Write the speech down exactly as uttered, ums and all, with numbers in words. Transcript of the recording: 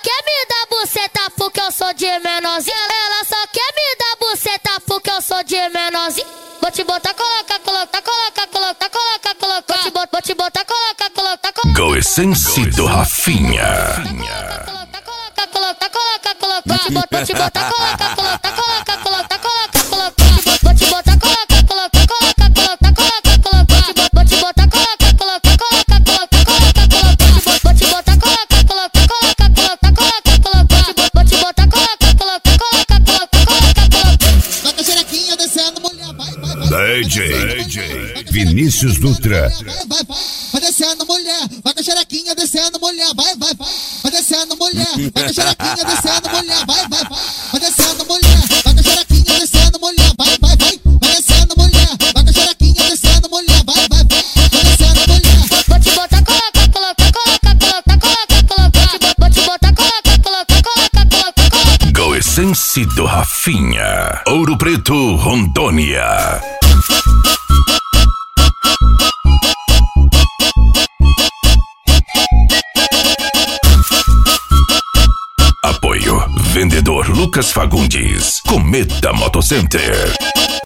quer me dar buceta porque eu sou de menorzinho. Ela só quer me dar buceta porque eu sou de menorzinho. Vou te botar, coloca, coloca, coloca, coloca, coloca, coloca. Vou te botar, vou te botar, coloca, coloca, coloca. Goessence do Rafinha. Coloca, coloca, coloca, coloca, coloca. Vou te botar, vou te botar, coloca, coloca, coloca, coloca, coloca, coloca. Vou te botar, coloca, coloca, coloca, coloca, coloca, coloca. Vou te botar, coloca, coloca, coloca, coloca, coloca, coloca. Vou te botar, coloca, coloca, coloca, coloca, coloca, coloca. Vou te botar, coloca, coloca, coloca, coloca, coloca, coloca. Vai com a xerequinha descendo, mulher, vai, vai, vai. D J, D J Vinícius Dutra. Vai, vai, vai. Vai descendo, mulher. Vai com a xerequinha descendo, mulher. Vai, vai, vai. Vai descendo, mulher. Vai com a xerequinha descendo, mulher. Vai, vai, vai. Vai descendo, mulher. Vai com a xerequinha descendo, mulher. Vai, vai, vai. Vai descendo, mulher. Vai com a xerequinha descendo, mulher. Vai, vai, vai. Vai descendo, mulher. Vou te botar, coloca, coloca, coloca, coloca, coloca, coloca. Vou te botar, coloca, coloca, coloca, coloca, coloca. Goessence do Rafinha. Ouro Preto, Rondônia. Apoio Vendedor Lucas Fagundes. Cometa Motocenter.